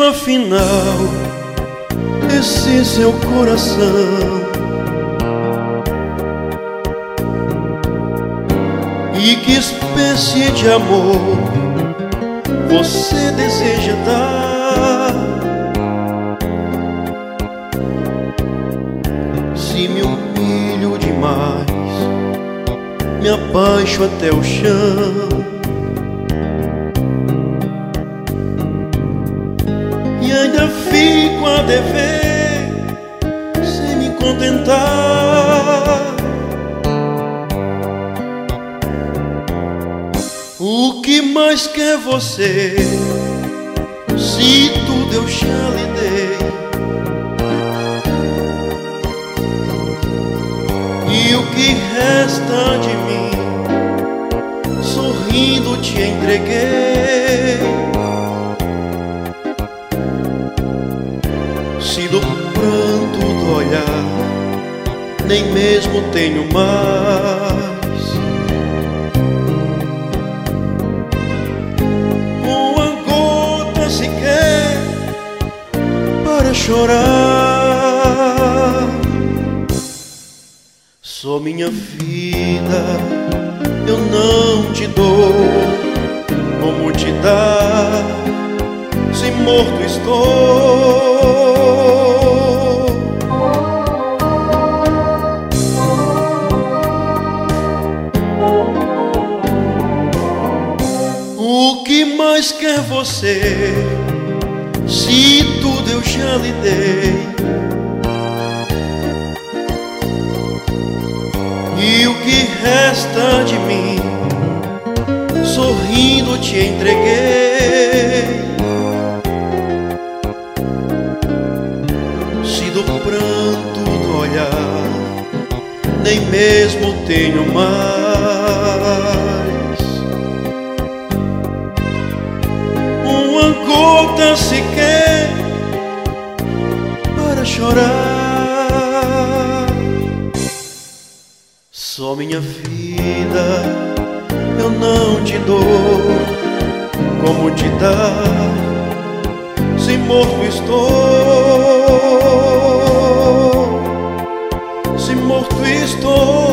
vejo afinal esse seu coração, e que espécie de amor você deseja dar? Se me humilho demais, me abaixo até o chão, e ainda fico a dever, sem me contentar. O que mais quer você, se tudo eu já lhe dei? E o que resta de mim, sorrindo te entreguei. Se do pranto do olhar nem mesmo tenho mais uma gota sequer para chorar, só minha vida eu não te dou como te dar, se morto estou. O que mais quer você, se tudo eu já lhe dei? E o que resta de mim, sorrindo te entreguei. Se do pranto do olhar nem mesmo tenho mais uma gota sequer para chorar, só minha vida eu não te dou como te dar, se morto estou, se morto estou.